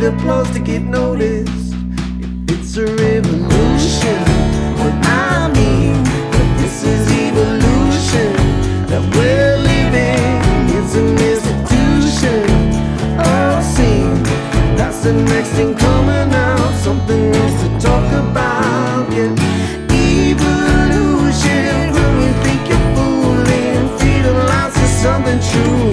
applause to get noticed. It's a revolution, what I mean, but this is evolution that we're living. It's an institution, all seen. That's the next thing coming out, something else to talk about. Yeah. Evolution, when you think you're fooling, freedom lies is something true.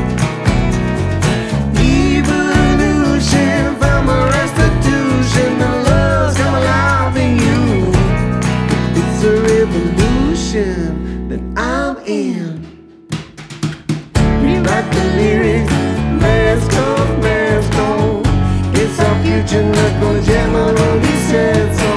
Evolution from a restitution, the love's come alive in you. It's a revolution that I'm in. Rewrite the lyrics, let's go, let's go. It's our future, not gonna jam around these heads.